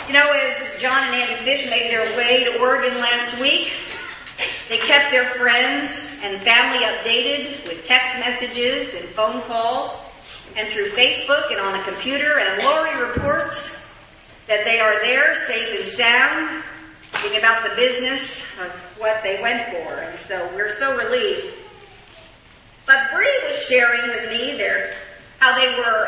As John and Annie Fish made their way to Oregon last week, they kept their friends and family updated with text messages and phone calls and through Facebook and on the computer, and Lori reports that they are there safe and sound, thinking about the business of what they went for, and so we're so relieved. But Bree was sharing with me how they were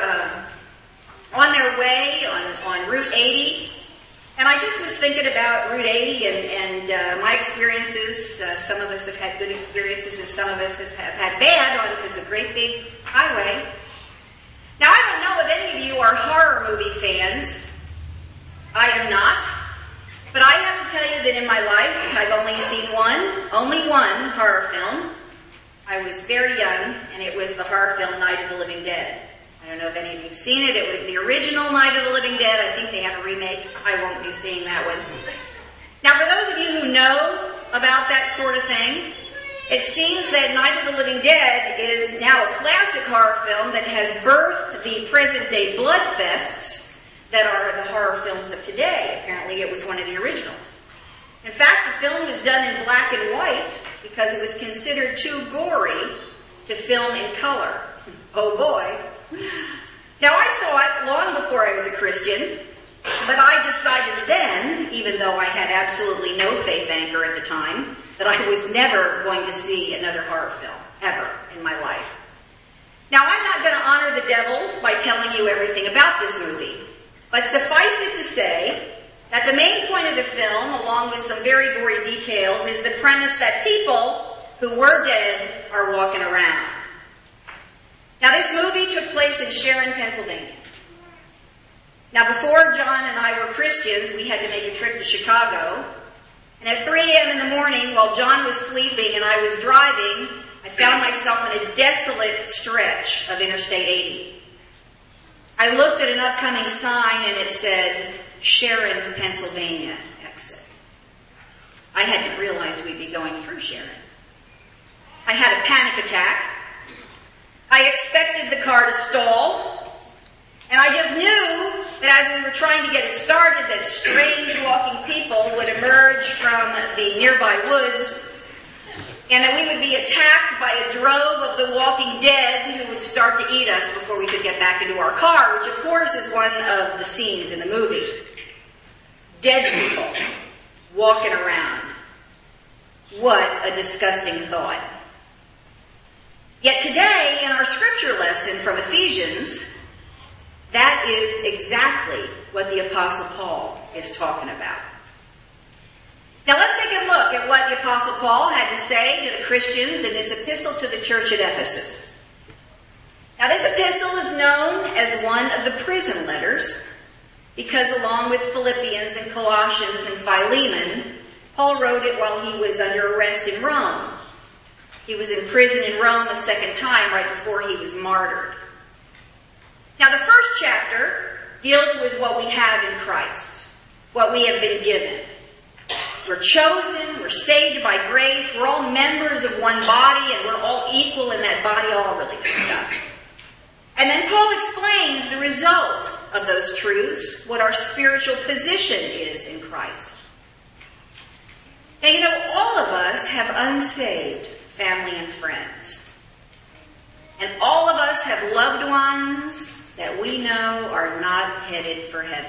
on their way on Route 80. And I just was thinking about Route 80 and my experiences. Some of us have had good experiences and some of us have had bad on it. It's a great big highway. Now, I don't know if any of you are horror movie fans. I am not. But I have to tell you that in my life, I've only seen only one horror film. I was very young, and it was the horror film Night of the Living Dead. I don't know if any of you have seen it. It was the original Night of the Living Dead. I think they have a remake. I won't be seeing that one. Now, for those of you who know about that sort of thing, it seems that Night of the Living Dead is now a classic horror film that has birthed the present-day bloodfests that are the horror films of today. Apparently, it was one of the originals. In fact, the film was done in black and white because it was considered too gory to film in color. Oh boy. Now, I saw it long before I was a Christian, but I decided then, even though I had absolutely no faith anchor at the time, that I was never going to see another horror film, ever, in my life. Now, I'm not going to honor the devil by telling you everything about this movie, but suffice it to say that the main point of the film, along with some very gory details, is the premise that people who were dead are walking around. Now, this movie took place in Sharon, Pennsylvania. Now, before John and I were Christians, we had to make a trip to Chicago. And at 3 a.m. in the morning, while John was sleeping and I was driving, I found myself in a desolate stretch of Interstate 80. I looked at an upcoming sign and it said, Sharon, Pennsylvania, exit. I hadn't realized we'd be going through Sharon. I had a panic attack. I expected the car to stall, and I just knew that as we were trying to get it started, that strange walking people would emerge from the nearby woods, and that we would be attacked by a drove of the walking dead who would start to eat us before we could get back into our car, which of course is one of the scenes in the movie. Dead people walking around. What a disgusting thought. Yet today, in our scripture lesson from Ephesians, that is exactly what the Apostle Paul is talking about. Now let's take a look at what the Apostle Paul had to say to the Christians in this epistle to the church at Ephesus. Now this epistle is known as one of the prison letters because along with Philippians and Colossians and Philemon, Paul wrote it while he was under arrest in Rome. He was in prison in Rome a second time right before he was martyred. Now the first chapter deals with what we have in Christ, what we have been given. We're chosen, we're saved by grace, we're all members of one body, and we're all equal in that body, all really good stuff. And then Paul explains the result of those truths, what our spiritual position is in Christ. And all of us have unsaved family and friends. And all of us have loved ones that we know are not headed for heaven.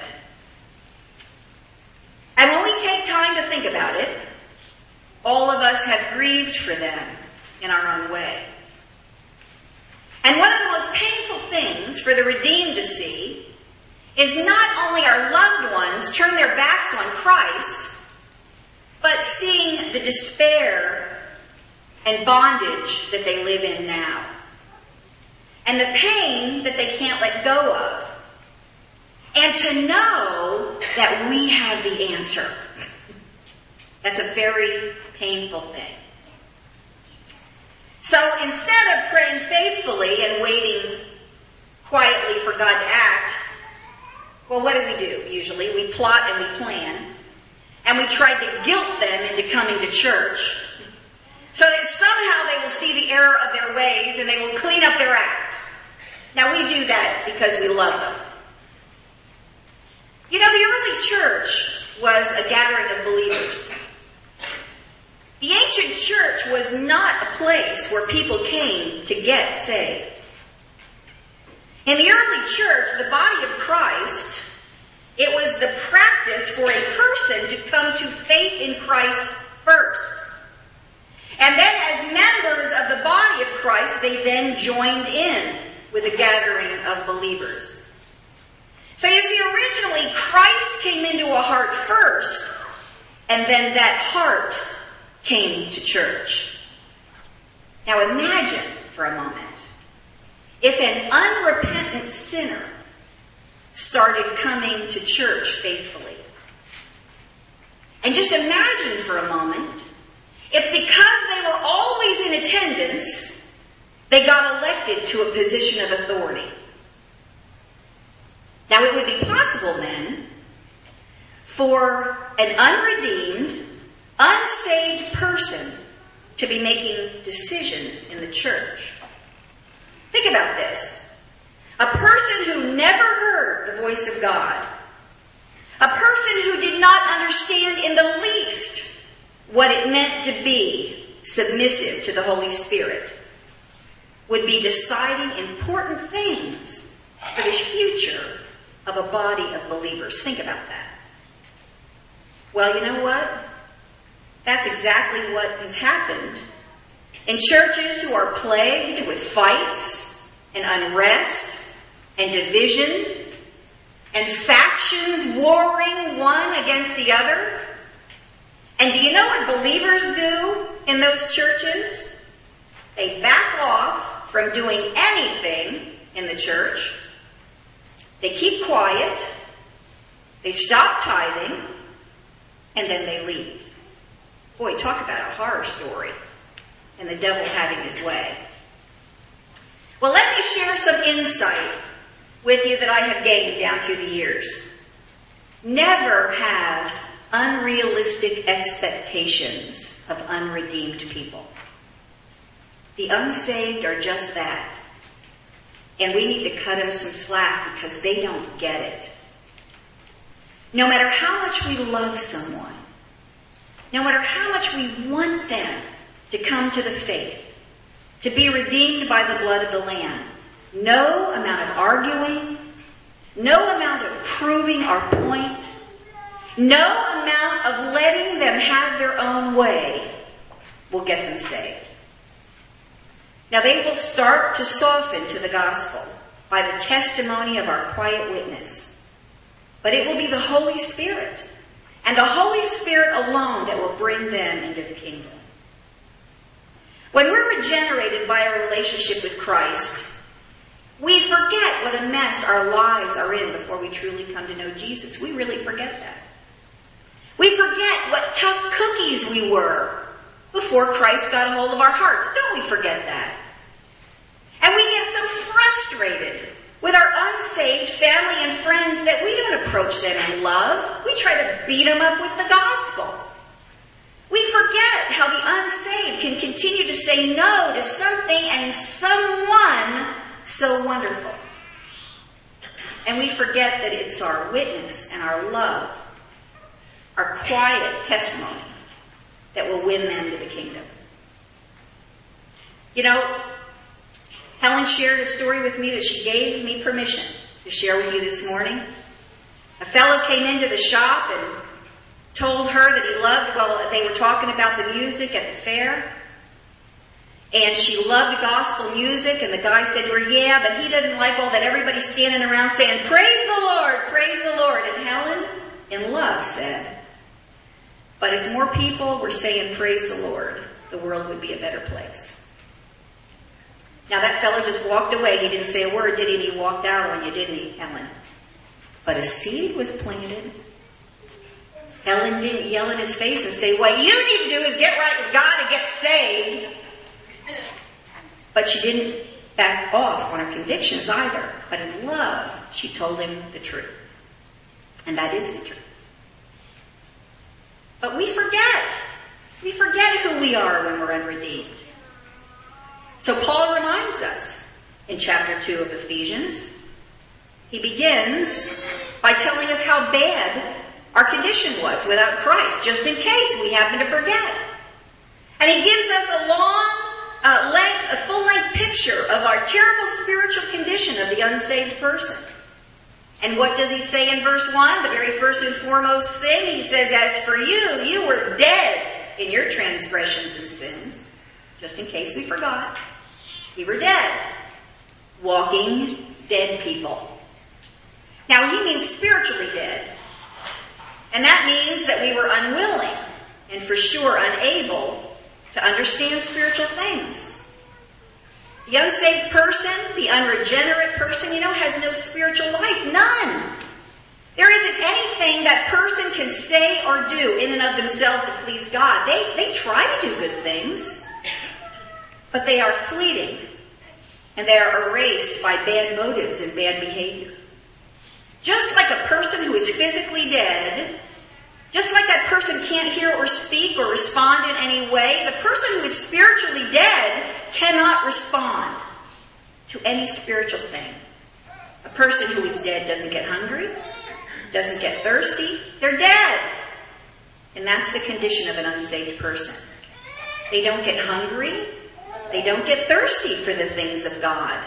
And when we take time to think about it, all of us have grieved for them in our own way. And one of the most painful things for the redeemed to see is not only our loved ones turn their backs on Christ, but seeing the despair and bondage that they live in now. And the pain that they can't let go of. And to know that we have the answer. That's a very painful thing. So instead of praying faithfully and waiting quietly for God to act, well, what do? Usually we plot and we plan. And we try to guilt them into coming to church so that somehow they will see the error of their ways and they will clean up their act. Now we do that because we love them. You know, the early church was a gathering of believers. The ancient church was not a place where people came to get saved. In the early church, the body of Christ, it was the practice for a person to come to faith in Christ first. And then as members of the body of Christ, they then joined in with a gathering of believers. So you see, originally Christ came into a heart first, and then that heart came to church. Now imagine for a moment if an unrepentant sinner started coming to church faithfully. And just imagine for a moment if because they were always in attendance, they got elected to a position of authority. Now it would be possible then for an unredeemed, unsaved person to be making decisions in the church. Think about this. A person who never heard the voice of God. A person who did not understand in the least what it meant to be submissive to the Holy Spirit would be deciding important things for the future of a body of believers. Think about that. Well, you know what? That's exactly what has happened in churches who are plagued with fights and unrest and division and factions warring one against the other. And do you know what believers do in those churches? They back off from doing anything in the church. They keep quiet. They stop tithing. And then they leave. Boy, talk about a horror story and the devil having his way. Well, let me share some insight with you that I have gained down through the years. Never have unrealistic expectations of unredeemed people. The unsaved are just that. And we need to cut them some slack because they don't get it. No matter how much we love someone, no matter how much we want them to come to the faith, to be redeemed by the blood of the Lamb, no amount of arguing, no amount of proving our point, no amount of letting them have their own way will get them saved. Now they will start to soften to the gospel by the testimony of our quiet witness. But it will be the Holy Spirit, and the Holy Spirit alone that will bring them into the kingdom. When we're regenerated by our relationship with Christ, we forget what a mess our lives are in before we truly come to know Jesus. We really forget that. We forget what tough cookies we were before Christ got a hold of our hearts. Don't we forget that? And we get so frustrated with our unsaved family and friends that we don't approach them in love. We try to beat them up with the gospel. We forget how the unsaved can continue to say no to something and someone so wonderful. And we forget that it's our witness and our love, our quiet testimony that will win them to the kingdom. You know, Helen shared a story with me that she gave me permission to share with you this morning. A fellow came into the shop and told her that he loved, well, they were talking about the music at the fair. And she loved gospel music, and the guy said to her, yeah, but he doesn't like all that everybody standing around saying, praise the Lord, praise the Lord. And Helen, in love, said, but if more people were saying praise the Lord, the world would be a better place. Now that fellow just walked away. He didn't say a word, did he? And he walked out on you, didn't he, Helen? But a seed was planted. Helen didn't yell in his face and say, what you need to do is get right with God and get saved. But she didn't back off on her convictions either. But in love, she told him the truth. And that is the truth. But we forget. We forget who we are when we're unredeemed. So Paul reminds us in chapter 2 of Ephesians. He begins by telling us how bad our condition was without Christ, just in case we happen to forget. And he gives us a full-length picture of our terrible spiritual condition of the unsaved person. And what does he say in verse 1? The very first and foremost thing, he says, as for you, you were dead in your transgressions and sins. Just in case we forgot. We were dead. Walking dead people. Now he means spiritually dead. And that means that we were unwilling and for sure unable to understand spiritual things. The unsaved person, the unregenerate person, has no spiritual life. None. There isn't anything that person can say or do in and of themselves to please God. They try to do good things, but they are fleeting, and they are erased by bad motives and bad behavior. Just like a person who is physically dead, just like that person can't hear or speak or respond in any way, the person who is spiritually dead cannot respond to any spiritual thing. A person who is dead doesn't get hungry, doesn't get thirsty, they're dead. And that's the condition of an unsaved person. They don't get hungry, they don't get thirsty for the things of God.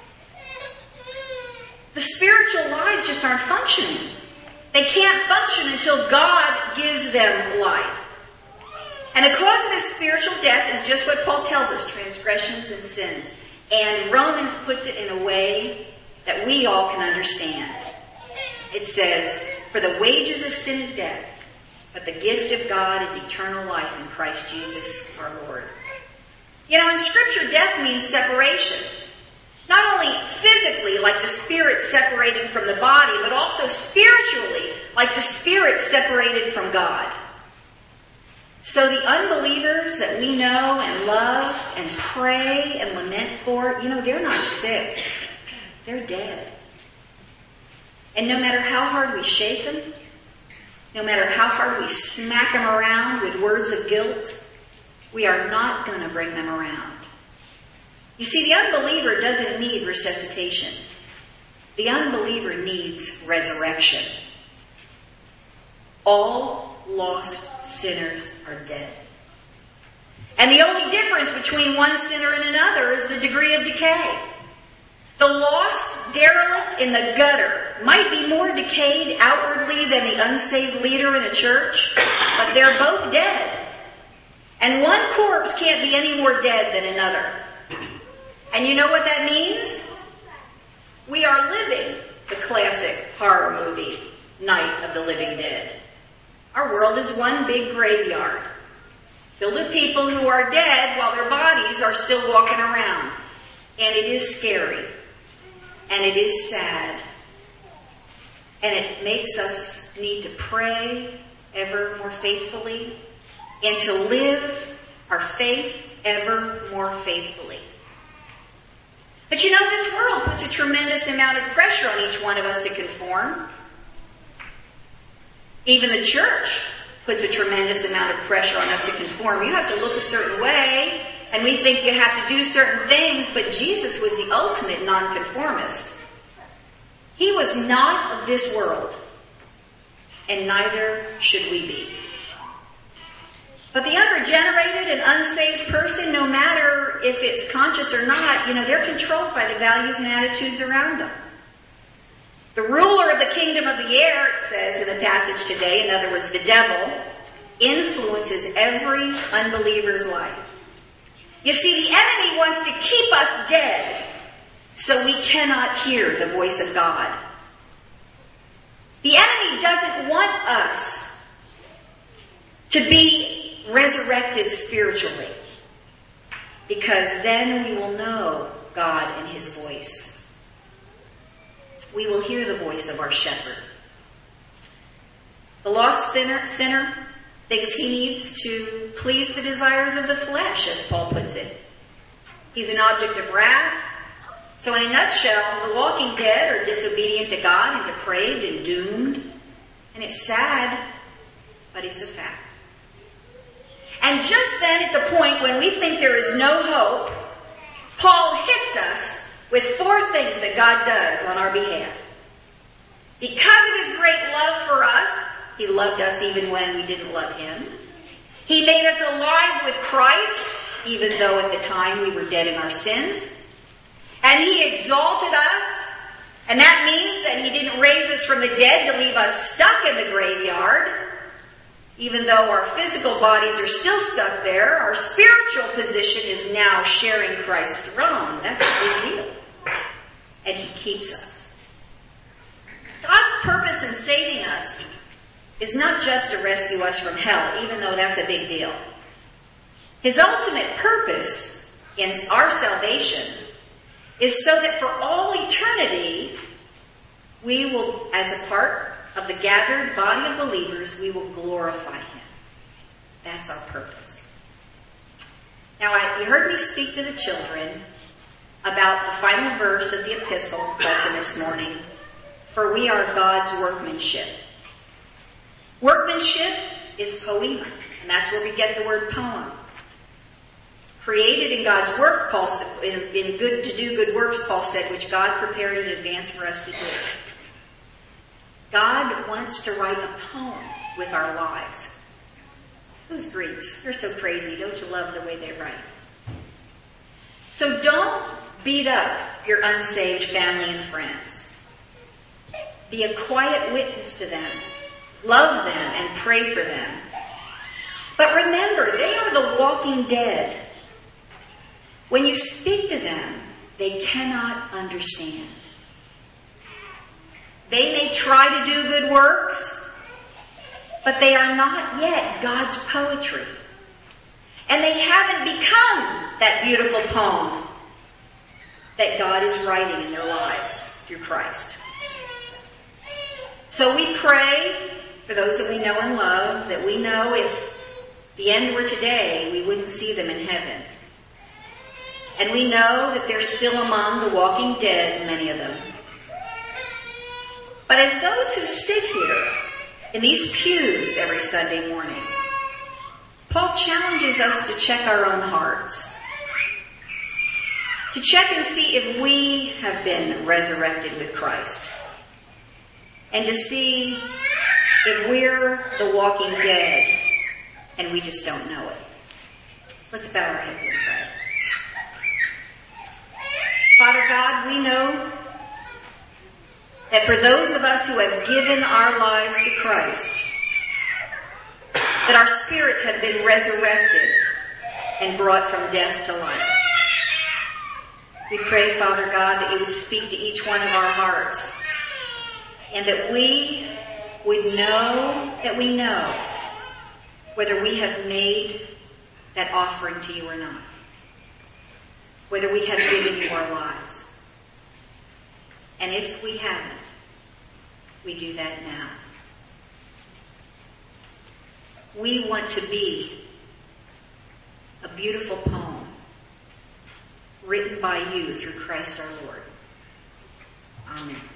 The spiritual lives just aren't functioning. They can't function until God gives them life. And the cause of this spiritual death is just what Paul tells us, transgressions and sins. And Romans puts it in a way that we all can understand. It says, for the wages of sin is death, but the gift of God is eternal life in Christ Jesus our Lord. In Scripture, death means separation. Not only physically, like the spirit separated from the body, but also spiritually, like the spirit separated from God. So the unbelievers that we know and love and pray and lament for, they're not sick. They're dead. And no matter how hard we shake them, no matter how hard we smack them around with words of guilt, we are not going to bring them around. You see, the unbeliever doesn't need resuscitation. The unbeliever needs resurrection. All lost sinners are dead. And the only difference between one sinner and another is the degree of decay. The lost derelict in the gutter might be more decayed outwardly than the unsaved leader in a church, but they're both dead. And one corpse can't be any more dead than another. And you know what that means? We are living the classic horror movie, Night of the Living Dead. Our world is one big graveyard, filled with people who are dead while their bodies are still walking around. And it is scary. And it is sad. And it makes us need to pray ever more faithfully and to live our faith ever more faithfully. But this world puts a tremendous amount of pressure on each one of us to conform. Even the church puts a tremendous amount of pressure on us to conform. You have to look a certain way, and we think you have to do certain things, but Jesus was the ultimate nonconformist. He was not of this world, and neither should we be. But the unregenerated and unsaved person, no matter if it's conscious or not, they're controlled by the values and attitudes around them. The ruler of the kingdom of the air, it says in the passage today, in other words, the devil, influences every unbeliever's life. You see, the enemy wants to keep us dead so we cannot hear the voice of God. The enemy doesn't want us to be resurrected spiritually, because then we will know God and His voice. We will hear the voice of our shepherd. The lost sinner thinks he needs to please the desires of the flesh, as Paul puts it. He's an object of wrath. So in a nutshell, the walking dead are disobedient to God and depraved and doomed. And it's sad, but it's a fact. And just then, at the point when we think there is no hope, Paul hits us with 4 things that God does on our behalf. Because of his great love for us, he loved us even when we didn't love him. He made us alive with Christ, even though at the time we were dead in our sins. And he exalted us, and that means that he didn't raise us from the dead to leave us stuck in the graveyard. Even though our physical bodies are still stuck there, our spiritual position is now sharing Christ's throne. That's a big deal. And he keeps us. God's purpose in saving us is not just to rescue us from hell, even though that's a big deal. His ultimate purpose in our salvation is so that for all eternity, we will, as a part of the gathered body of believers, we will glorify him. That's our purpose. Now, you heard me speak to the children about the final verse of the epistle lesson this morning. For we are God's workmanship. Workmanship is poema, and that's where we get the word poem. Created in God's work, Paul said, in good to do good works, Paul said, which God prepared in advance for us to do. God wants to write a poem with our lives. Who's Greeks? They're so crazy. Don't you love the way they write? So don't beat up your unsaved family and friends. Be a quiet witness to them. Love them and pray for them. But remember, they are the walking dead. When you speak to them, they cannot understand. They may try to do good works, but they are not yet God's poetry. And they haven't become that beautiful poem that God is writing in their lives through Christ. So we pray for those that we know and love, that we know if the end were today, we wouldn't see them in heaven. And we know that they're still among the walking dead, many of them. But as those who sit here in these pews every Sunday morning, Paul challenges us to check our own hearts. To check and see if we have been resurrected with Christ. And to see if we're the walking dead and we just don't know it. Let's bow our heads and pray. Father God, we know that for those of us who have given our lives to Christ, that our spirits have been resurrected and brought from death to life. We pray, Father God, that you would speak to each one of our hearts, and that we would know that we know whether we have made that offering to you or not. Whether we have given you our lives. And if we haven't, we do that now. We want to be a beautiful poem written by you through Christ our Lord. Amen.